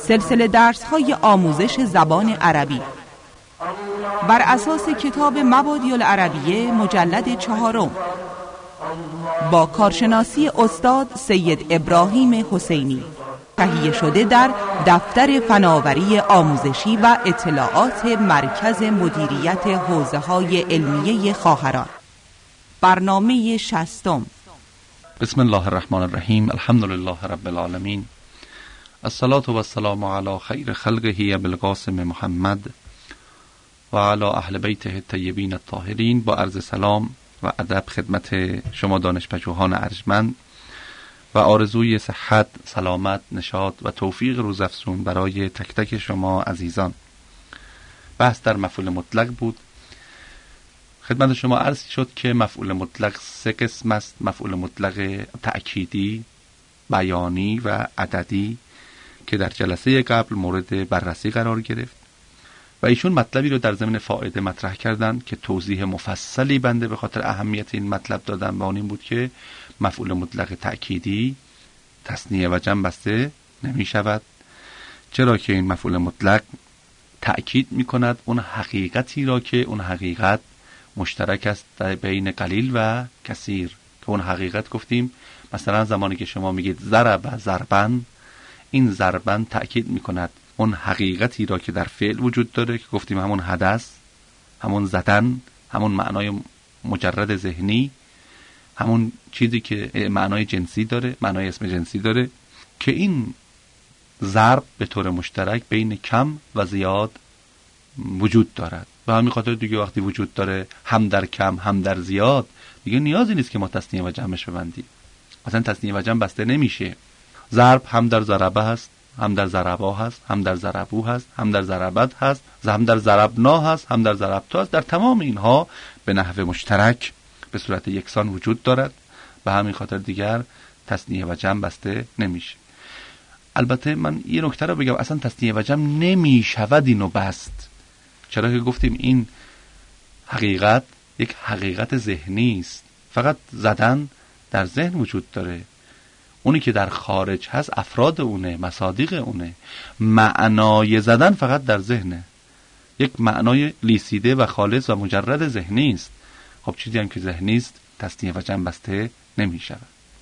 سلسله درس‌های آموزش زبان عربی بر اساس کتاب مبادی العربیه مجلد 4 با کارشناسی استاد سید ابراهیم حسینی، تهیه شده در دفتر فناوری آموزشی و اطلاعات مرکز مدیریت حوزه‌های علمیه خواهران. برنامه 60. بسم الله الرحمن الرحیم. الحمد لله رب العالمین. الصلاة و السلام علی خیر خلقه بالقاسم محمد و علی اهل بیته الطیبین الطاهرین. با عرض سلام و ادب خدمت شما دانشپژوهان ارجمند و آرزوی صحت، سلامت، نشاط و توفیق روزافزون برای تک تک شما عزیزان. بحث در مفعول مطلق بود. خدمت شما عرض شد که مفعول مطلق 3 قسم است: مفعول مطلق تأکیدی، بیانی و عددی که در جلسه قبل مورد بررسی قرار گرفت و ایشون مطلبی رو در ضمن فائده مطرح کردند که توضیح مفصلی بنده به خاطر اهمیت این مطلب دادم و اون این بود که مفعول مطلق تأکیدی تثنیه و جمع بسته نمی شود، چرا که این مفعول مطلق تأکید می کند اون حقیقتی را که اون حقیقت مشترک است در بین قلیل و کثیر، که اون حقیقت گفتیم مثلا زمانی که شما میگید ضرب ضربن، این ضربن تأکید می کند اون حقیقتی را که در فعل وجود داره که گفتیم همون حدث، همون زدن، همون معنای مجرد ذهنی، همون چیزی که معنای جنسی داره، معنای اسم جنسی داره، که این ضرب به طور مشترک بین کم و زیاد وجود دارد. و همین خاطر دیگه وقتی وجود داره هم در کم هم در زیاد، دیگه نیازی نیست که ما تثنیه و جمعش ببندیم. اصلا تثنیه و جمع بسته نمیشه. ضرب هم در ضربه هست، هم در ضربا هست، هم در ضربو هست، هم در ضربت هست، هم در ضربنا هست، هم در ضربتا هست. در تمام اینها به نحو مشترک به صورت یکسان وجود دارد و همین خاطر دیگر تثنیه و جمع بسته نمیشه. البته من یه نکته رو بگم، اصلا تثنیه و جمع نمیشود اینو بست، چرا که گفتیم این حقیقت یک حقیقت ذهنی است. فقط زدن در ذهن وجود داره، اونی که در خارج هست افراد اونه، مصادیق اونه. معنای زدن فقط در ذهنه، یک معنای لیسیده و خالص و مجرد ذهنی است. خب چیزی هم که ذهنی است تثنیه و جمع بسته نمی شود.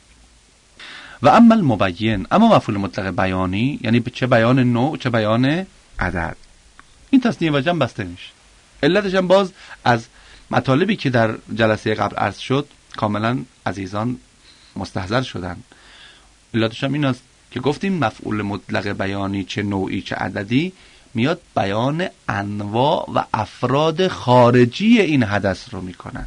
و اما المبین، اما مفعول مطلق بیانی، یعنی چه بیان نوع چه بیان عدد، این تثنیه و جمع بسته میشه. علتش هم باز از مطالبی که در جلسه قبل عرض شد کاملا عزیزان مستحضر شدن. علتش هم این است که گفتیم مفعول مطلق بیانی چه نوعی چه عددی میاد بیان انواع و افراد خارجی این حدث رو میکنن.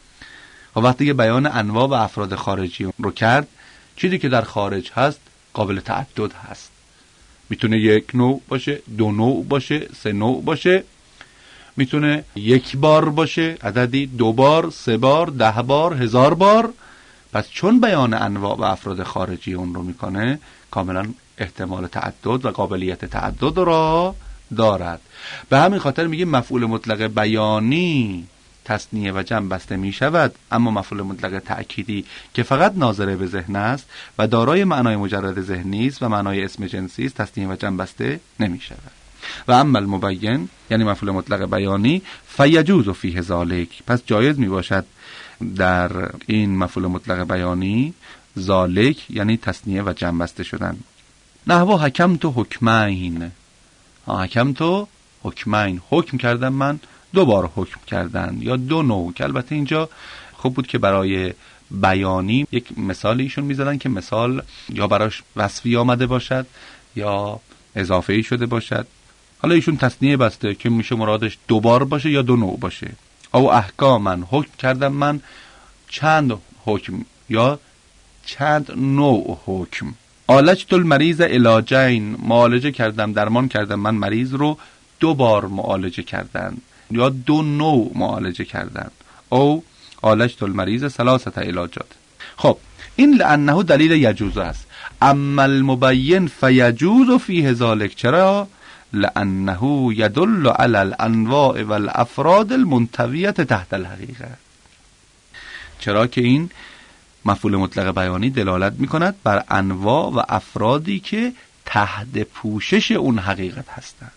و وقتی که بیان انواع و افراد خارجی رو کرد، چیزی که در خارج هست قابل تعدد هست. میتونه 1 نوع باشه، 2 نوع باشه، 3 نوع باشه، میتونه 1 بار باشه عددی، 2 بار، 3 بار، 10 بار، 1000 بار. پس چون بیان انواع و افراد خارجی اون رو میکنه، کاملا احتمال تعدد و قابلیت تعدد را دارد. به همین خاطر میگیم مفعول مطلق بیانی تثنیه و جمع بسته می شود، اما مفعول مطلق تأکیدی که فقط ناظر به ذهن است و دارای معنای مجرد ذهنی است و معنای اسم جنسی است، تثنیه و جمع بسته نمی شود. و اما المبین، یعنی مفعول مطلق بیانی، فیجوز فیه ذالک، پس جایز می باشد در این مفعول مطلق بیانی ذالک، یعنی تثنیه و جمع بسته شدن. نحو حکمت حکمین، حکمت حکمین، حکم کردم من 2 بار حکم کردن، یا 2 نوع، که البته اینجا خوب بود که برای بیانی یک مثال ایشون میزدن که مثال یا براش وصفی آمده باشد یا اضافه‌ای شده باشد. حالا ایشون تثنیه بسته که میشه مرادش 2 بار باشه یا 2 نوع باشه. او احکامن، حکم کردم من چند حکم یا چند نوع حکم. عالجت المریض علاجین، معالجه کردم، درمان کردم من مریض رو 2 بار معالجه کردن یا 2 نوع معالجه کردن. او عالجت المریض 3 علاجات. خب این لانه دلیل یجوز است. اما المبین فیجوز فیه ذالک، چرا؟ لانه یدل علی الانواع والافراد المنطویة تحت الحقیقه، چرا که این مفعول مطلق بیانی دلالت میکند بر انواع و افرادی که تحت پوشش اون حقیقت هستند.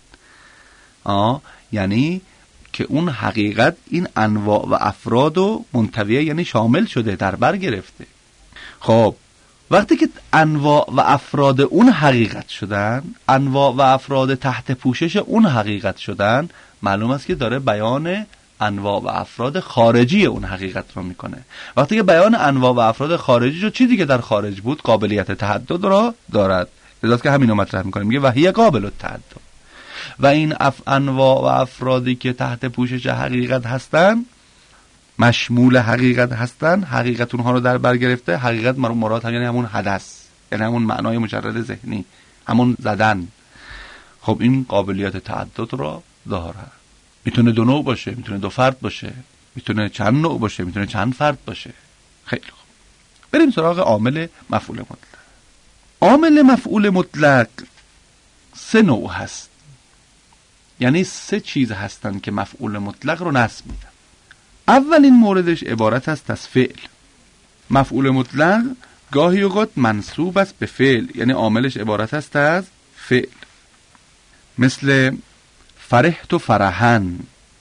یعنی که اون حقیقت این انواع و افراد و منطویه، یعنی شامل شده، در بر گرفته. خب وقتی که انواع و افراد اون حقیقت شدن، انواع و افراد تحت پوشش اون حقیقت شدن، معلوم است که داره بیان انواع و افراد خارجی اون حقیقت رو میکنه. وقتی که بیان انواع و افراد خارجی رو، چیزی که در خارج بود قابلیت تعدد را دارد، لذا که همین رو مطرح میکنه، میگه وحی قابل التعدد. و این انواع و افرادی که تحت پوشش حقیقت هستن، مشمول حقیقت هستن، حقیقت اونها رو در بر گرفته. حقیقت مراد هم یعنی همون حدث، یعنی همون معنای مجرد ذهنی، همون زدن. خب این قابلیت تعدد را داره. میتونه دو نوع باشه، میتونه دو فرد باشه، میتونه چند نوع باشه، میتونه چند فرد باشه. خیلی خوب، بریم سراغ عامل مفعول مطلق. عامل مفعول مطلق سه نوع هست، یعنی سه چیز هستن که مفعول مطلق رو نصب میدن. اولین موردش عبارت است از فعل. مفعول مطلق گاهی اوقات منصوب است به فعل، یعنی عاملش عبارت است از فعل. مثل فرحت و فرحن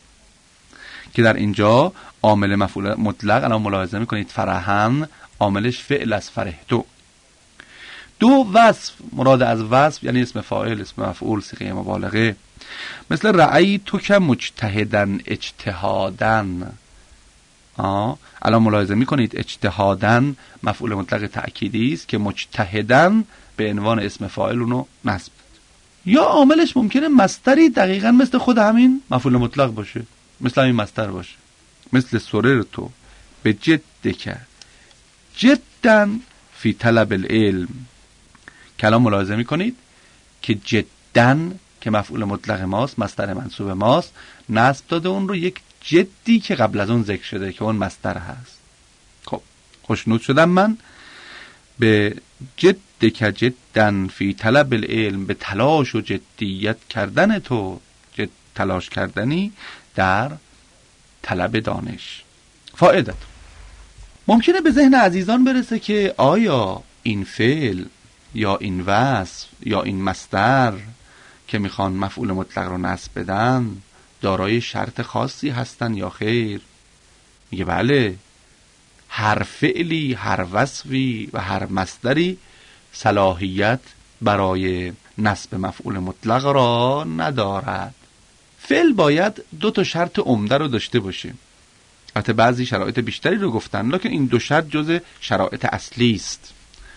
که در اینجا عامل مفعول مطلق، الان ملاحظه میکنید فرحن عاملش فعل از فرحتو. دو وصف، مراد از وصف یعنی اسم فاعل، اسم مفعول، صیغه مبالغه. مثل رأیتو که مجتهدن اجتهادن. الان ملاحظه میکنید اجتهادن مفعول مطلق تأکیدی است که مجتهدن به عنوان اسم فاعل اونو نصب. یا عاملش ممکنه مصدری دقیقاً مثل خود همین مفعول مطلق باشه، مثل همین مصدر باشه. مثل سررتو به جدک جداً فی طلب العلم. کلام ملاحظه میکنید که جداً که مفعول مطلق ماست، مصدر منصوب ماست، نصب داده اون رو یک جدی که قبل از اون ذکر شده که اون مصدر هست. خب خوشنود شدم من به جدک جداً فی طلب العلم، به تلاش و جدیت کردن تو، تلاش کردنی در طلب دانش. فائدت ممکنه به ذهن عزیزان برسه که آیا این فعل یا این وصف یا این مصدر که میخوان مفعول مطلق رو نصب بدن دارای شرط خاصی هستن یا خیر؟ میگه بله، هر فعلی، هر وصفی و هر مصدری صلاحیت برای نصب مفعول مطلق را ندارد. فعل باید دو تا شرط عمده رو داشته باشه. البته بعضی شرایط بیشتری رو گفتن، لکن این دو شرط جز شرایط اصلی است.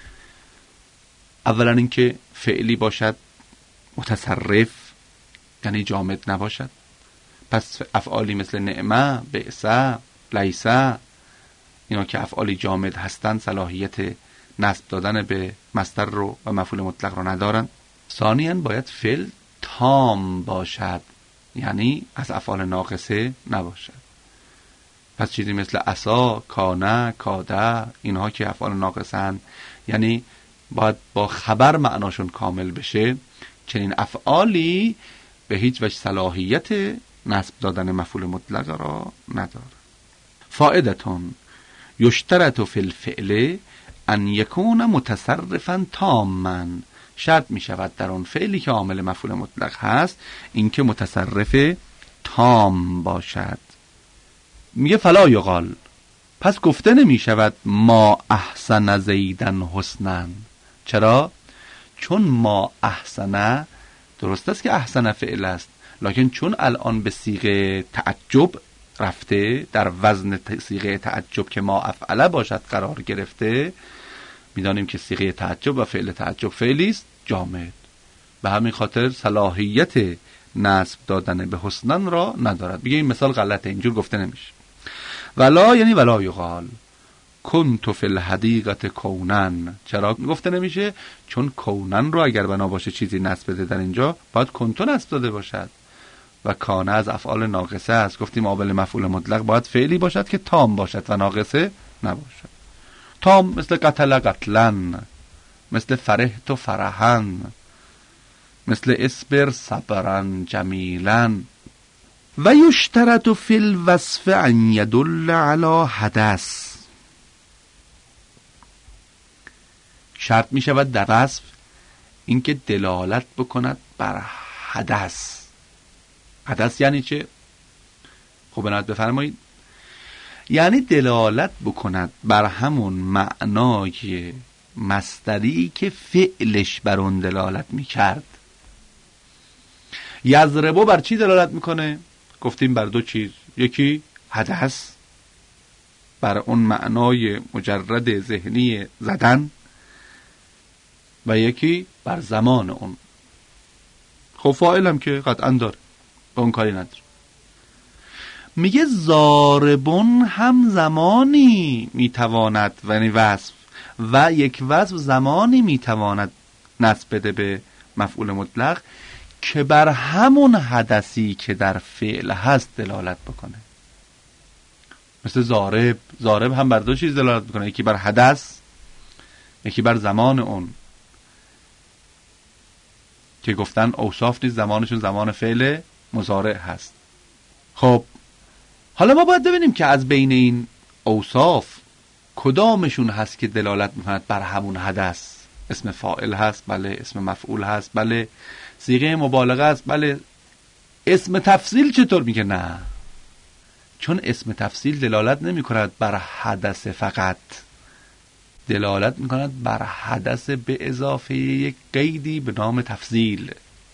اولا اینکه فعلی باشد متصرف، یعنی جامد نباشد. پس افعالی مثل نعمه، بعثه، لیسه، اینا که افعالی جامد هستند صلاحیت نصب دادن به مصدر رو و مفعول مطلق رو ندارن. ثانیاً باید فعل تام باشد، یعنی از افعال ناقصه نباشد. پس چیزی مثل عصا، کانه، کاده، اینها که افعال ناقصن، یعنی باید با خبر معناشون کامل بشه. چنین افعالی به هیچ وجه صلاحیت نصب دادن مفعول مطلق را ندارد. فائدتون یشترط فی الفعل ان یکون متصرفا تاما. شرط می شود در اون فعلی که عامل مفعول مطلق هست اینکه متصرف تام باشد. میگه فلا یقال، پس گفته نمی شود ما احسن زیدن حسنا. چرا؟ چون ما احسن، درست است که احسن فعل است، لکن چون الان به صیغه تعجب رفته، در وزن صیغه تعجب که ما افعله باشد قرار گرفته، میدانیم که صیغه تعجب و فعل تعجب فعلی است جامد، به همین خاطر صلاحیت نصب دادن به حسنن را ندارد. بگه این مثال غلطه، اینجور گفته نمیشه. ولا یعنی ولا یقال کنت فی الحدیقه کونن. چرا گفته نمیشه؟ چون کونن رو اگر بنا باشه چیزی نصب بده در اینجا باید کنتو نصب داده باشد و کانه از افعال ناقصه است. گفتیم قابل مفعول مطلق باید فعلی باشد که تام باشد و ناقصه نباشد. تام مثل قتل قتلن، مثل فرحت و فرحن، مثل اصبر صبرن جمیلن. و یشترط فی الوصف ان یدل علی حدث. شرط می شود در وصف اینکه دلالت بکند بر حدث. حدث یعنی چه؟ خب عنایت بفرمایید. یعنی دلالت بکند بر همون معنای مصدری که فعلش بر اون دلالت میکرد. یضربو بر چی دلالت میکنه؟ گفتیم بر دو چیز. یکی حدث، بر اون معنای مجرد ذهنی زدن، و یکی بر زمان اون. خب فاعل هم که قطعا داره، به اون کاری نداره. میگه ضاربون هم زمانی میتواند، یعنی وصف، و یک وصف زمانی میتواند نسب بده به مفعول مطلق که بر همون حدثی که در فعل هست دلالت بکنه. مثل ضارب هم بر دو چیز دلالت بکنه، یکی بر حدث، یکی بر زمان اون، که گفتن اوصاف نیست، زمانشون زمان فعل مضارع هست. خب حالا ما باید ببینیم که از بین این اوصاف کدامشون هست که دلالت میکند بر همون حدث. اسم فاعل هست، بله. اسم مفعول هست، بله. صیغه مبالغه است، بله. اسم تفضیل چطور؟ میگه نه، چون اسم تفضیل دلالت نمی کند بر حدث فقط، دلالت می کند بر حدث به اضافه یک قیدی به نام تفضیل.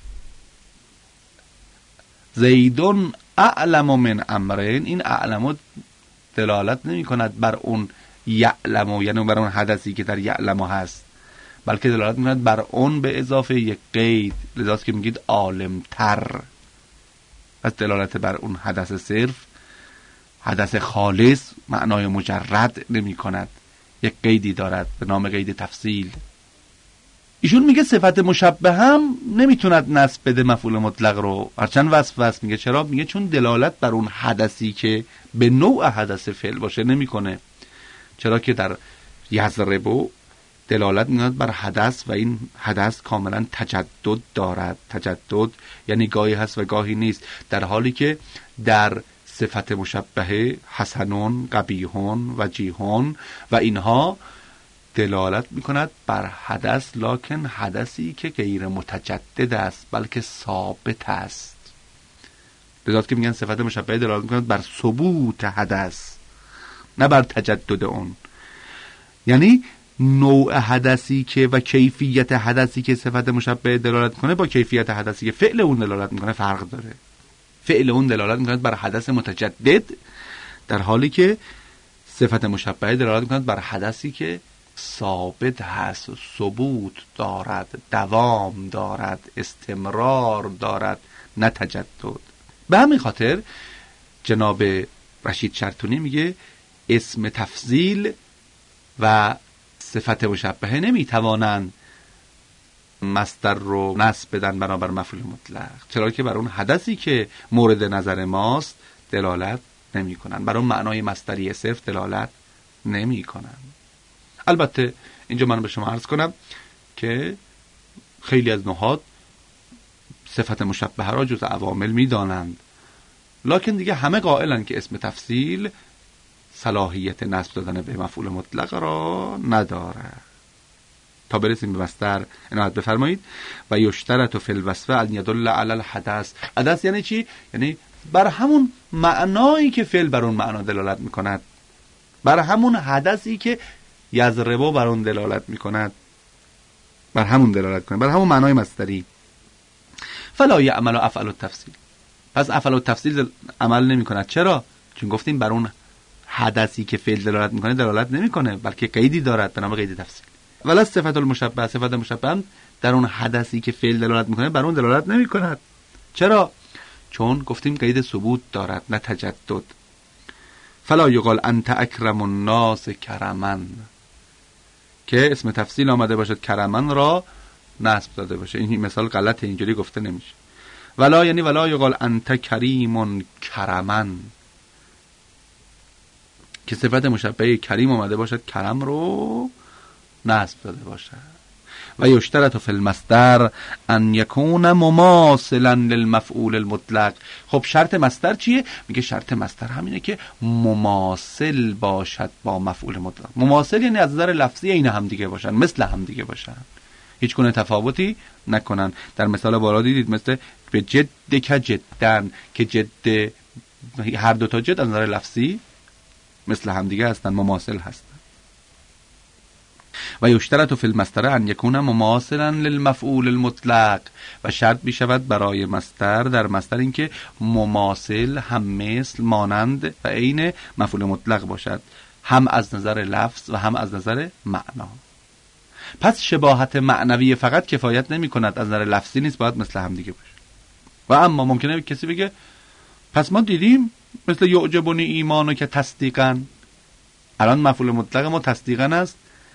زیدون اعلم من امرین، این اعلم دلالت نمی کند بر اون یعلم، یعنی بر اون حدثی که در یعلم هست، بلکه دلالت می کند بر اون به اضافه یک قید. لذاست که میگید عالم تر. پس دلالت بر اون حدث صرف، حدث خالص، معنای مجرد نمی کند، یک قیدی دارد به نام قید تفصیل. ایشون میگه صفت مشبه هم نمیتوند نسب بده مفعول مطلق رو، هرچند وصف. میگه چرا؟ میگه چون دلالت بر اون حدثی که به نوع حدث فعل باشه نمیکنه. چرا که در یضربو دلالت میکند بر حدث و این حدث کاملا تجدد دارد. تجدد یعنی گاهی هست و گاهی نیست، در حالی که در صفت مشبهه حسنون، قبیحون، وجیحون و اینها دلالت میکند بر حدث، لکن حدثی که غیر متجدد است بلکه ثابت است. لذا که میگن صفت مشبهه دلالت میکند بر ثبوت حدث، نه بر تجدد اون. یعنی نوع حدثی که و کیفیت حدثی که صفت مشبهه دلالت کنه با کیفیت حدثی که فعل اون دلالت میکنه فرق داره. فعل اون دلالت میکند بر حدث متجدد، در حالی که صفت مشبهه دلالت میکند بر حدثی که ثابت هست، ثبوت دارد، دوام دارد، استمرار دارد، نه تجدد. به همین خاطر جناب رشید شرطونی میگه اسم تفضیل و صفت مشبهه نمیتوانند مصدر رو نسب بدن بنابر مفعول مطلق، چرا که بر اون حدثی که مورد نظر ماست دلالت نمی کنن، بر اون معنای مصدری صرف دلالت نمی کنن. البته اینجا من به شما عرض کنم که خیلی از نحات صفت مشبهه را جز عوامل می دانند، لکن دیگه همه قائلن که اسم تفضیل صلاحیت نسب دادن به مفعول مطلق را نداره. تا برسیم به مصدر عنایت بفرمایید. و یشترط فی الوصف ان یدل علی الحدث. حدث یعنی چی؟ یعنی بر همون معنایی که فعل بر اون معنا دلالت میکند، بر همون حدثی که یضربو بر اون دلالت میکند، بر همون دلالت کنه، بر همون معنای مصدری. فلا یعمل افعل التفصیل. پس افعل التفصیل عمل نمیکند. چرا؟ چون گفتیم بر اون حدثی که فعل دلالت میکنه دلالت نمیکنه، بلکه قیدی دارد به نام قید تفصیل. ولی صفت المشبه، صفت مشبه در اون حدثی که فعل دلالت میکنه بر اون دلالت نمیکند. چرا؟ چون گفتیم قید ثبوت دارد نه تجدد. فلا یقال انت اکرم الناس کرما، که اسم تفصیل آمده باشد کرمن را نصب داده باشه. این مثال غلطه، اینجوری گفته نمیشه. ولا یعنی ولا یقال انت کریم کرما، که صفت مشبه کریم آمده باشد کرم رو نصب داده باشد. و یشترط فی المصدر ان یکون مماثلا للمفعول المطلق. خب شرط مصدر چیه؟ میگه شرط مصدر همینه که مماثل باشد با مفعول مطلق. مماثل یعنی از نظر لفظی این هم دیگه باشن، مثل هم دیگه باشن. هیچ گونه تفاوتی نکنن. در مثال بالا دیدید مثل به جد که جدن، که جد هر دو تا جد از نظر لفظی مثل همدیگه هستن، مماثل هستن. و یشترط فی المصدر ان یکون مماثلا للمفعول المطلق، و شرط میشود برای مصدر در مصدر اینکه مماثل، هم مثل، مانند و عین مفعول مطلق باشد، هم از نظر لفظ و هم از نظر معنا. پس شباهت معنوی فقط کفایت نمی کند، از نظر لفظی نیست، باید مثل هم دیگه باشه. و اما ممکنه کسی بگه پس ما دیدیم مثل یعجبنی ایمانو که تصدیقاً، الان مفعول مطلق ما تصدیقاً است،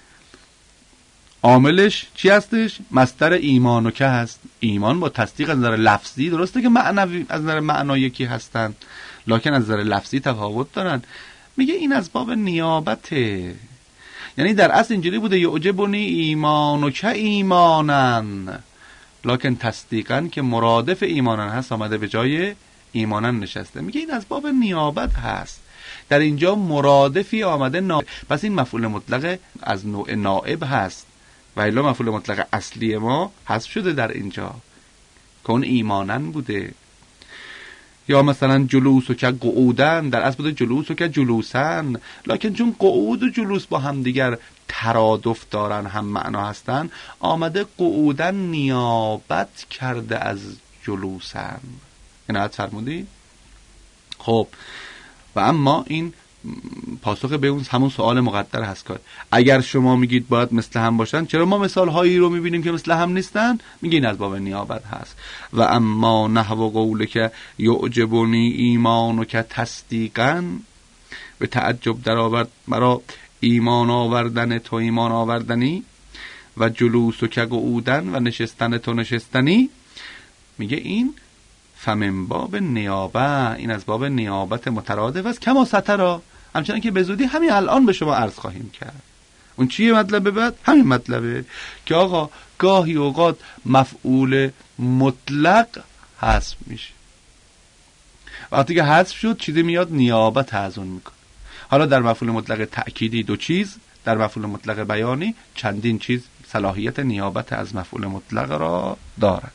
عاملش چی هستش؟ مصدر ایمانو که هست. ایمان با تصدیق از نظر لفظی درسته که معنوی از نظر معنا یکی هستن، لکن از نظر لفظی تفاوت دارن. میگه این از باب نیابته، یعنی در اصل اینجوری بوده یعجبنی ایمانو که ایمانن، لکن تصدیقاً که مرادف ایمانن هست آمده به جای ایمانن نشسته. میگه این از باب نیابت هست، در اینجا مرادفی آمده پس این مفعول مطلق از نوع نائب هست، و الا مفعول مطلق اصلی ما حذف شده در اینجا که اون ایمانن بوده. یا مثلا جلوس و که قعودن، در اصل بوده جلوس و که جلوسن، لکن چون قعود و جلوس با هم دیگر ترادف دارن، هم معنا هستن، آمده قعودن نیابت کرده از جلوسن. عنایت فرمودی؟ خب و اما این پاسخ به اون همون سوال مقدر هست که اگر شما میگید باید مثل هم باشن، چرا ما مثال هایی رو میبینیم که مثل هم نیستن؟ میگین از باب نیابت هست. و اما نحو قوله که یعجبنی ایمانو که تصدیقاً، به تعجب در آورد مرا ایمان آوردن تو ایمان آوردنی، و جلوس و که قعودن و نشستن تو نشستنی. میگه این فمن باب نیابه، این از باب نیابت مترادف است، کما سترا، همچنان که به زودی همین الان به شما عرض خواهیم کرد. اون چیه مطلبه بعد؟ همین مطلبه که آقا گاهی اوقات مفعول مطلق حذف میشه، وقتی که حذف شد چیزی میاد نیابت از اون میکنه. حالا در مفعول مطلق تأکیدی دو چیز، در مفعول مطلق بیانی چندین چیز صلاحیت نیابت از مفعول مطلق را دارد.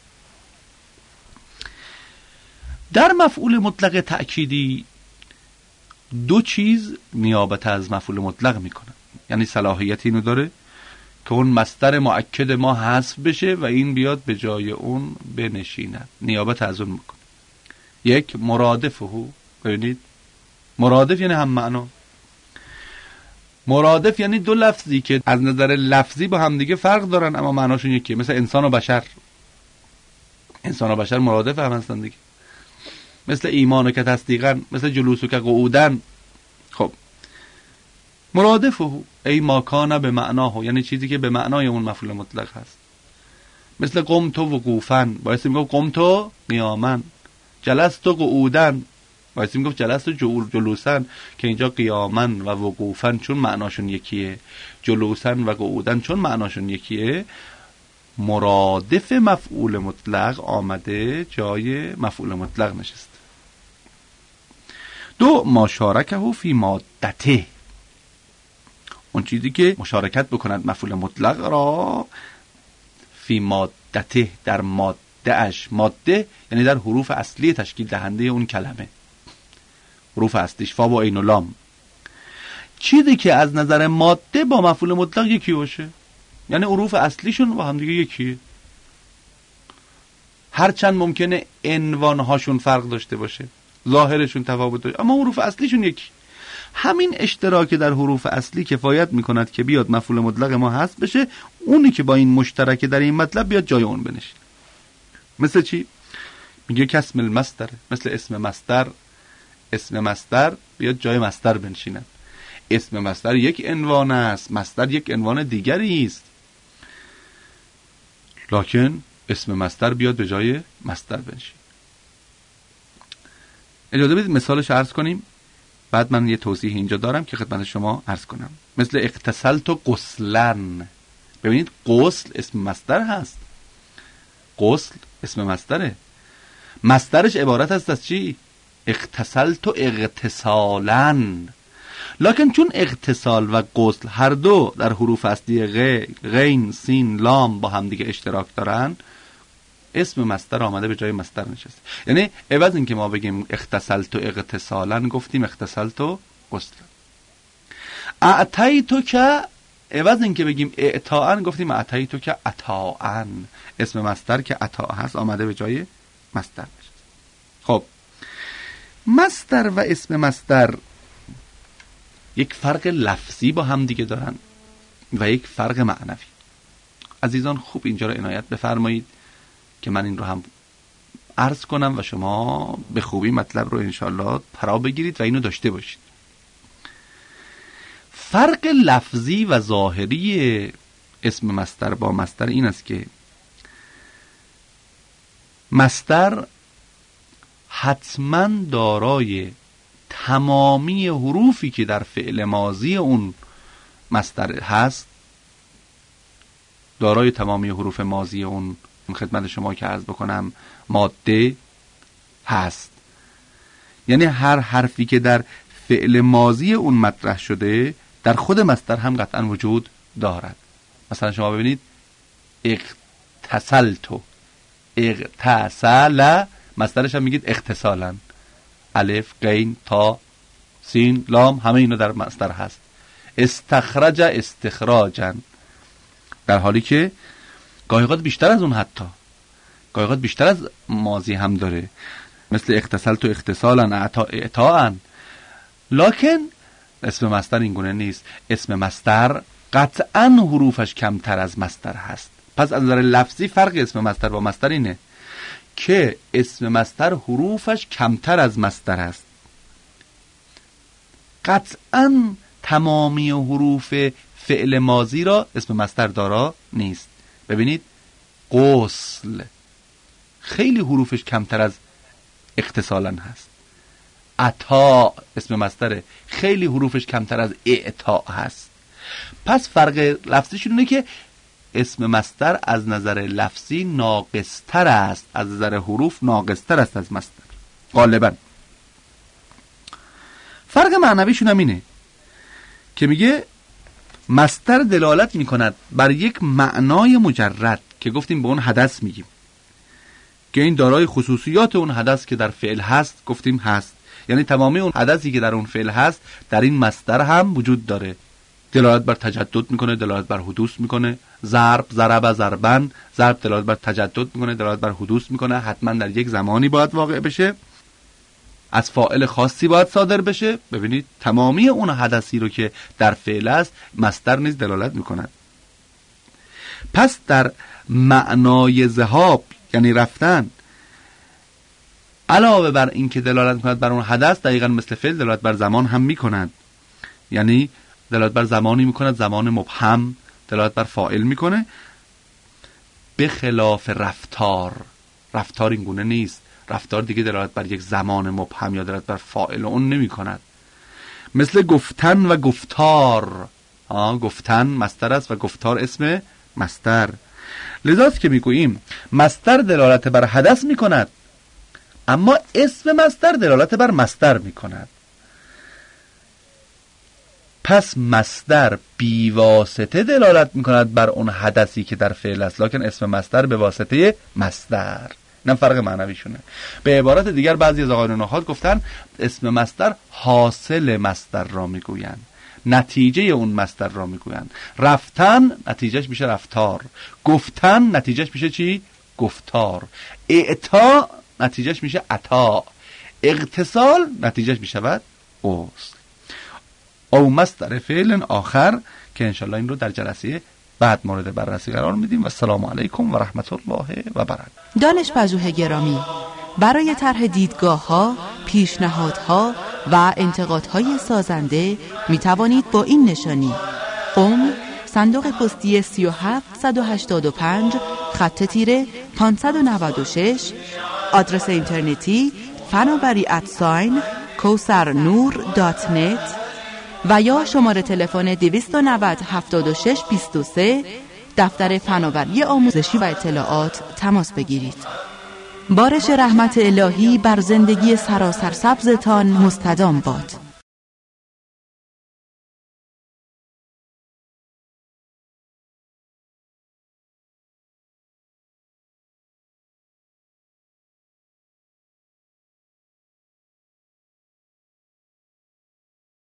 در مفعول مطلق تأکیدی دو چیز نیابت از مفعول مطلق میکنه، یعنی صلاحیت اینو داره که اون مصدر مؤکد ما حذف بشه و این بیاد به جای اون بنشیند، نیابت از اون میکنه. یک مرادفه، ببینید مرادف یعنی هم معنا. مرادف یعنی دو لفظی که از نظر لفظی با هم دیگه فرق دارن اما معناشون یکیه، مثل انسان و بشر. انسان و بشر مرادف هم هستن دیگه، مثل ایمان و که تصدیقاً، مثل جلوس و که قعودن. خب مرادفه ای ماکانه به معناه، یعنی چیزی که به معنای اون مفعول مطلق هست. مثل قمت و وقوفن، باید میگفت قمت و قیامن. جلست و قعودن، باید میگفت جلست و جلوسن، که اینجا قیامن و وقوفن چون معناشون یکیه، جلوسن و قعودن چون معناشون یکیه. مرادف مفعول مطلق آمده جای مفعول مطلق نشسته. دو مشارکه فی مادته، اون چیزی که مشارکت بکند مفعول مطلق را فی مادته، در ماده اش. ماده یعنی در حروف اصلی تشکیل دهنده اون کلمه، حروف اصلیش فا و عین و لام. چیزی که از نظر ماده با مفعول مطلق یکی باشه، یعنی حروف اصلیشون با هم دیگه یکیه، هرچند ممکنه عنوانهاشون فرق داشته باشه، ظاهرشون تفاوت داره، اما حروف اصلیشون یکی. همین اشتراک در حروف اصلی کفایت میکند که بیاد مفعول مطلق ما هست بشه، اونی که با این مشترک در این مطلب بیاد جای اون بنشین. مثل چی؟ میگه کسم المصدر، مثل اسم مصدر. اسم مصدر بیاد جای مصدر بنشیند. اسم مصدر یک عنوان است، مصدر یک عنوان دیگری است، لکن اسم مصدر بیاد به جای مصدر بنشین. اجازه بدید مثالش عرض کنیم، بعد من یه توضیح اینجا دارم که خدمت شما عرض کنم. مثل اغتسلت غسلن، ببینید غسل اسم مصدر هست، غسل اسم مصدره، مصدرش عبارت است از چی؟ اغتسلت اغتسالن، لکن چون اغتسال و غسل هر دو در حروف اصلی غین، سین، لام با هم دیگه اشتراک دارن، اسم مصدر آمده به جای مصدر نشسته. یعنی عوض این که ما بگیم اغتسلت و اغتسالا، گفتیم اغتسلت و غسلا. اعطیتو که، عوض این که بگیم اعطاءن، گفتیم اعطیتو که عطاءن. اسم مصدر که عطاء هست آمده به جای مصدر نشسته. خب مصدر و اسم مصدر یک فرق لفظی با هم دیگه دارن و یک فرق معنوی. عزیزان خوب اینجا رو عنایت بفرمایید که من این رو هم عرض کنم و شما به خوبی مطلب رو انشالله پرا بگیرید و اینو داشته باشید. فرق لفظی و ظاهری اسم مصدر با مصدر این است که مصدر حتما دارای تمامی حروفی که در فعل ماضی اون مصدر هست، دارای تمامی حروف ماضی اون خدمت شما که عرض بکنم ماده هست. یعنی هر حرفی که در فعل ماضی اون مطرح شده در خود مصدر هم قطعا وجود دارد. مثلا شما ببینید اغتسلتو، اغتسل، مصدرش هم میگید اغتسالا. الف، غین، تا، سین، لام، همه اینا در مصدر هست. استخرج، استخراجا، در حالی که گاهی اوقات بیشتر از اون، حتی گاهی اوقات بیشتر از ماضی هم داره، مثل اغتسلت و اغتسالا، اعطاء. لکن اسم مصدر این گونه نیست. اسم مصدر قطعا حروفش کمتر از مصدر هست. پس از نظر لفظی فرق اسم مصدر با مصدر اینه که اسم مصدر حروفش کمتر از مصدر است. قطعا تمامی حروف فعل ماضی را اسم مصدر دارا نیست. ببینید غسل خیلی حروفش کمتر از اغتسالا هست. عطا اسم مصدره، خیلی حروفش کمتر از اعطاء هست. پس فرق لفظیش اینه که اسم مصدر از نظر لفظی ناقصتر است، از نظر حروف ناقصتر است از مصدر غالبا. فرق معنویشون هم اینه که میگه مصدر دلالت میکند بر یک معنای مجرد که گفتیم به اون حدث میگیم که این دارای خصوصیات اون حدث که در فعل هست گفتیم هست. یعنی تمامی اون حدثی که در اون فعل هست در این مصدر هم وجود داره. دلالت بر تجدد میکنه، دلالت بر حدوث میکنه. ضرب، ضرب، ضربن، ضرب دلالت بر تجدد میکنه، دلالت بر حدوث میکنه. حتما در یک زمانی باید واقع بشه، از فاعل خاصی باید صادر بشه. ببینید تمامی اون حدثی رو که در فعل است مصدر نیز دلالت میکند. پس در معنای ذهاب یعنی رفتن، علاوه بر این که دلالت میکند بر اون حدث، دقیقاً مثل فعل دلالت بر زمان هم میکند. یعنی دلالت بر زمانی میکند، زمان مبهم، دلالت بر فاعل میکنه. به خلاف رفتار، رفتار این گونه نیست. رفتار دیگه دلالت بر یک زمان مبهم یا دلالت بر فاعل اون نمیکند. مثل گفتن و گفتار، گفتن مصدر است و گفتار اسم مصدر. لذاست که میگوییم مصدر دلالت بر حدث میکند اما اسم مصدر دلالت بر مصدر میکند. پس مصدر بی واسطه دلالت میکند بر اون حدثی که در فعل است، لکن اسم مصدر به واسطه مصدر. اینم فرق معنویشونه. به عبارت دیگر بعضی از آقایون نحات گفتن اسم مصدر حاصل مصدر را میگویند، نتیجه اون مصدر را میگویند. رفتن نتیجهش میشه رفتار، گفتن نتیجهش میشه چی؟ گفتار. اعطا نتیجهش میشه عطا، اغتسال نتیجهش میشود غسل. او مصدر فعل آخر که انشالله این رو در جلسه بعد مورد بررسی قرار میدیم. و السلام علیکم و رحمت الله و برکاته. دانشپژوه گرامی، برای طرح دیدگاه‌ها، پیشنهادها و انتقادهای سازنده می توانید با این نشانی: قم، صندوق پستی 3785 خط تیره 596، آدرس اینترنتی fanobari@kausarnoor.net و یا شماره تلفن 290 76 23 دفتر فناوری آموزشی و اطلاعات تماس بگیرید. بارش رحمت الهی بر زندگی سراسر سبزتان مستدام باد.